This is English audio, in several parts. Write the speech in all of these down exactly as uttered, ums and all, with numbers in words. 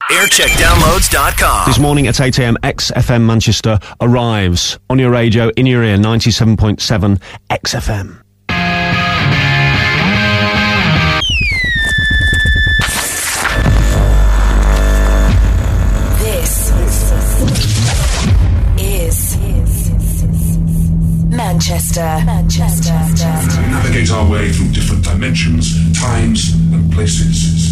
aircheck downloads dot com. This morning at eight a.m, X F M Manchester arrives on your radio, in your ear, ninety-seven point seven X F M. This is Manchester. Manchester. We navigate our way through different dimensions, times, and places.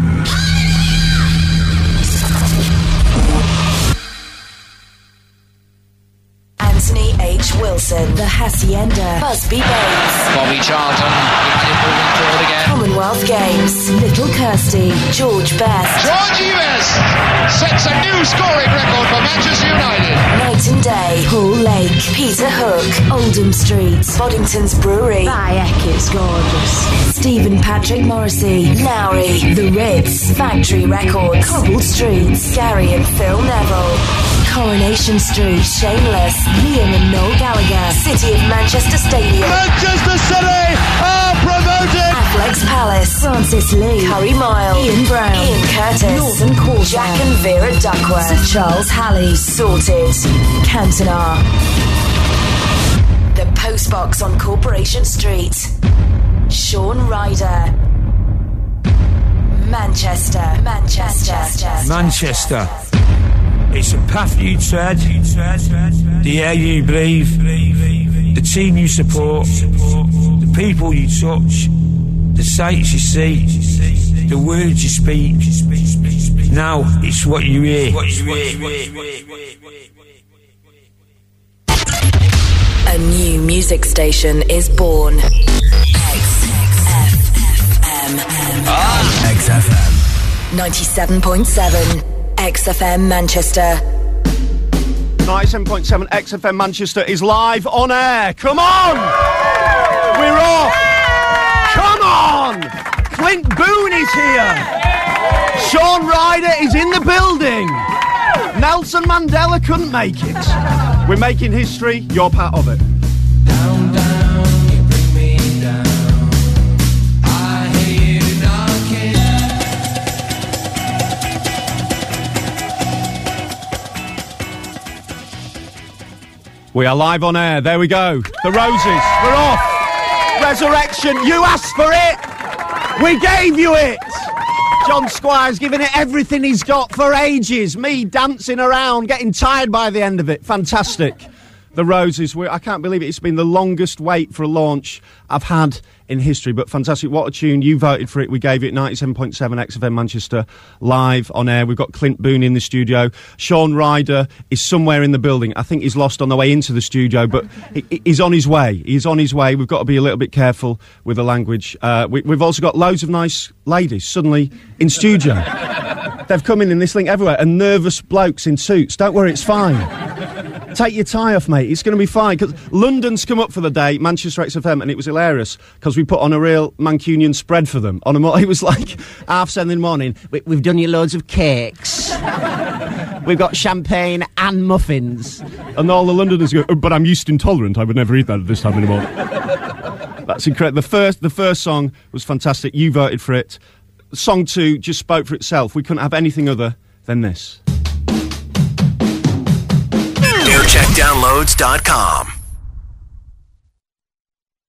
Anthony H. Wilson, The Hacienda, Busby Babes, Bobby Charlton, United moving forward again. Commonwealth Games, Little Kirsty, George Best, George Eves sets a new scoring record for Manchester United. Night and Day, Paul Lake, Peter Hook, Oldham Street, Boddington's Brewery, Bayek is gorgeous, Stephen Patrick Morrissey, Lowry, The Ritz, Factory Records, Cobbled Streets, Gary and Phil Neville, Coronation Street, Shameless, Liam and Noel Gallagher, City of Manchester Stadium, Manchester City are promoted. Affleck's Palace, Francis Lee, Curry Mile, Ian Brown, Ian Curtis, Northern Quarter, Jack and Vera Duckworth, Sir Charles Halley, Sorted, Cantona, The Postbox on Corporation Street, Sean Ryder, Manchester, Manchester, Manchester. It's a path you tread, the air you breathe, the team you support, the people you touch, the sights you see, the words you speak. Now it's what you hear. A new music station is born. X F M. X F M. ninety-seven point seven. X F M Manchester. ninety-seven point seven X F M Manchester is live on air. Come on! We're off! Come on! Clint Boone is here! Sean Ryder is in the building! Nelson Mandela couldn't make it. We're making history, you're part of it. Down, down, you bring me down. I hear you knocking. We are live on air. There we go. The Roses. We're off. Resurrection. You asked for it. We gave you it. John Squire's giving it everything he's got for ages. Me dancing around, getting tired by the end of it. Fantastic. The Roses. We're, I can't believe it. It's been the longest wait for a launch I've had in history, but fantastic. What a tune. You voted for it. We gave it ninety-seven point seven X F M Manchester live on air. We've got Clint Boone in the studio. Sean Ryder is somewhere in the building. I think he's lost on the way into the studio, but he, he's on his way. He's on his way. We've got to be a little bit careful with the language. Uh, we, we've also got loads of nice ladies suddenly in studio. They've come in in this link everywhere, and nervous blokes in suits. Don't worry, it's fine. Take your tie off, mate. It's going to be fine. Because London's come up for the day, Manchester X F M, and it was hilarious because we put on a real Mancunian spread for them. On a mo- it was like half seven in the morning. We- we've done you loads of cakes. We've got champagne and muffins. And all the Londoners go, oh, but I'm yeast intolerant. I would never eat that at this time in the morning. That's incredible. The first, the first song was fantastic. You voted for it. Song two just spoke for itself. We couldn't have anything other than this. aircheck downloads dot com.